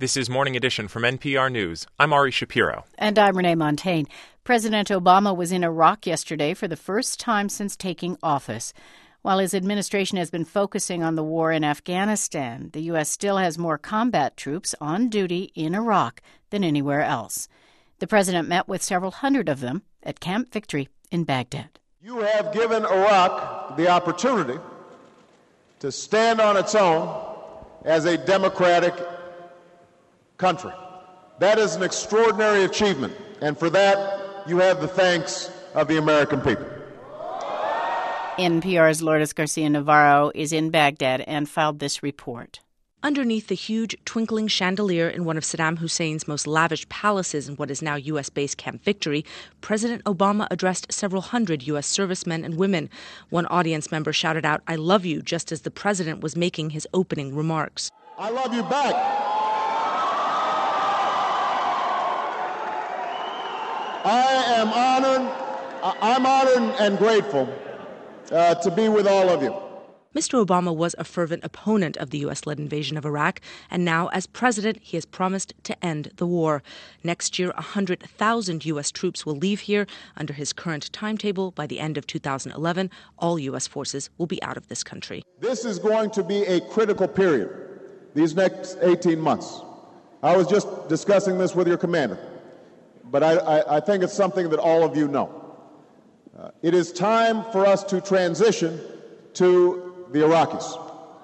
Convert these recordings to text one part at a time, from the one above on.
This is Morning Edition from NPR News. I'm Ari Shapiro. And I'm Renee Montagne. President Obama was in Iraq yesterday for the first time since taking office. While his administration has been focusing on the war in Afghanistan, the U.S. still has more combat troops on duty in Iraq than anywhere else. The president met with several hundred of them at Camp Victory in Baghdad. You have given Iraq the opportunity to stand on its own as a democratic country. That is an extraordinary achievement, and for that, you have the thanks of the American people. NPR's Lourdes Garcia-Navarro is in Baghdad and filed this report. Underneath the huge twinkling chandelier in one of Saddam Hussein's most lavish palaces in what is now U.S.-based Camp Victory, President Obama addressed several hundred U.S. servicemen and women. One audience member shouted out, "I love you," just as the president was making his opening remarks. I love you back. I'm honored and grateful to be with all of you. Mr. Obama was a fervent opponent of the U.S.-led invasion of Iraq, and now, as president, he has promised to end the war. Next year, 100,000 U.S. troops will leave here. Under his current timetable, by the end of 2011, all U.S. forces will be out of this country. This is going to be a critical period, these next 18 months. I was just discussing this with your commander, but I think it's something that all of you know. It is time for us to transition to the Iraqis.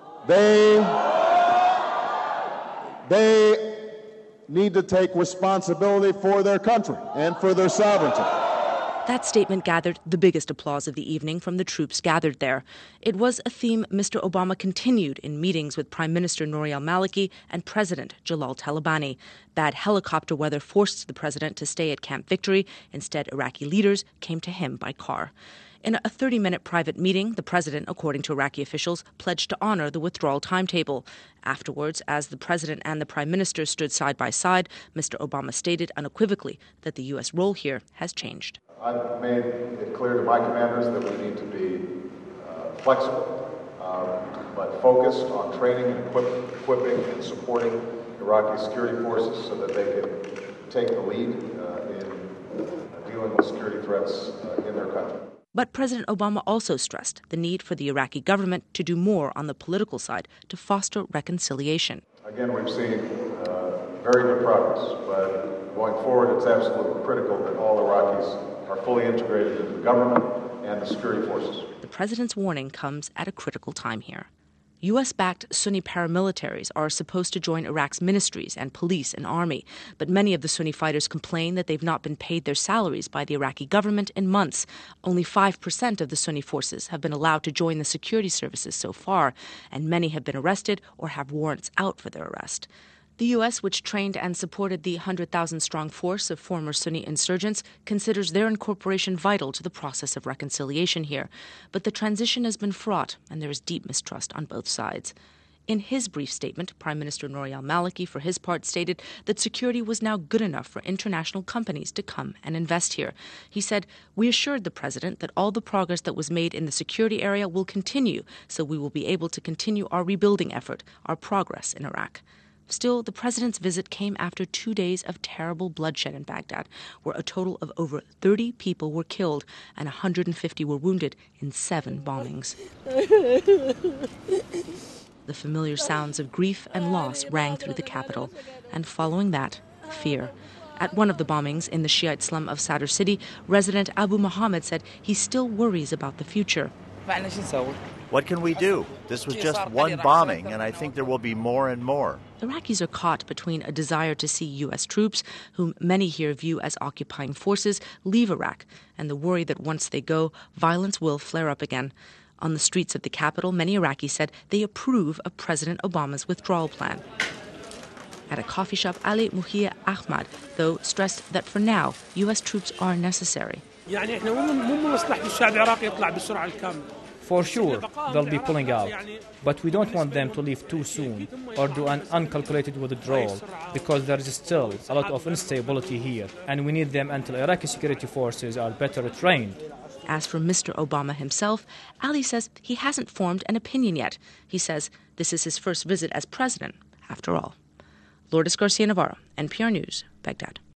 They need to take responsibility for their country and for their sovereignty. That statement gathered the biggest applause of the evening from the troops gathered there. It was a theme Mr. Obama continued in meetings with Prime Minister Nouri al-Maliki and President Jalal Talabani. Bad helicopter weather forced the president to stay at Camp Victory. Instead, Iraqi leaders came to him by car. In a 30-minute private meeting, the president, according to Iraqi officials, pledged to honor the withdrawal timetable. Afterwards, as the president and the prime minister stood side by side, Mr. Obama stated unequivocally that the U.S. role here has changed. I've made it clear to my commanders that we need to be flexible, but focused on training and equipping and supporting Iraqi security forces so that they can take the lead in dealing with security threats in their country. But President Obama also stressed the need for the Iraqi government to do more on the political side to foster reconciliation. Again, we've seen very good progress, but going forward, it's absolutely critical that all Iraqis are fully integrated into the government and the security forces. The president's warning comes at a critical time here. U.S.-backed Sunni paramilitaries are supposed to join Iraq's ministries and police and army, but many of the Sunni fighters complain that they've not been paid their salaries by the Iraqi government in months. Only 5% of the Sunni forces have been allowed to join the security services so far, and many have been arrested or have warrants out for their arrest. The U.S., which trained and supported the 100,000-strong force of former Sunni insurgents, considers their incorporation vital to the process of reconciliation here. But the transition has been fraught, and there is deep mistrust on both sides. In his brief statement, Prime Minister Nouri al-Maliki, for his part, stated that security was now good enough for international companies to come and invest here. He said, "We assured the president that all the progress that was made in the security area will continue, so we will be able to continue our rebuilding effort, our progress in Iraq." Still, the president's visit came after 2 days of terrible bloodshed in Baghdad, where a total of over 30 people were killed and 150 were wounded in 7 bombings. The familiar sounds of grief and loss rang through the capital, and following that, fear. At one of the bombings in the Shiite slum of Sadr City, resident Abu Muhammad said he still worries about the future. What can we do? This was just one bombing, and I think there will be more and more. Iraqis are caught between a desire to see U.S. troops, whom many here view as occupying forces, leave Iraq, and the worry that once they go, violence will flare up again. On the streets of the capital, many Iraqis said they approve of President Obama's withdrawal plan. At a coffee shop, Ali Muhia Ahmad, though, stressed that for now, U.S. troops are necessary. For sure, they'll be pulling out. But we don't want them to leave too soon or do an uncalculated withdrawal because there is still a lot of instability here, and we need them until Iraqi security forces are better trained. As for Mr. Obama himself, Ali says he hasn't formed an opinion yet. He says this is his first visit as president, after all. Lourdes Garcia Navarro, NPR News, Baghdad.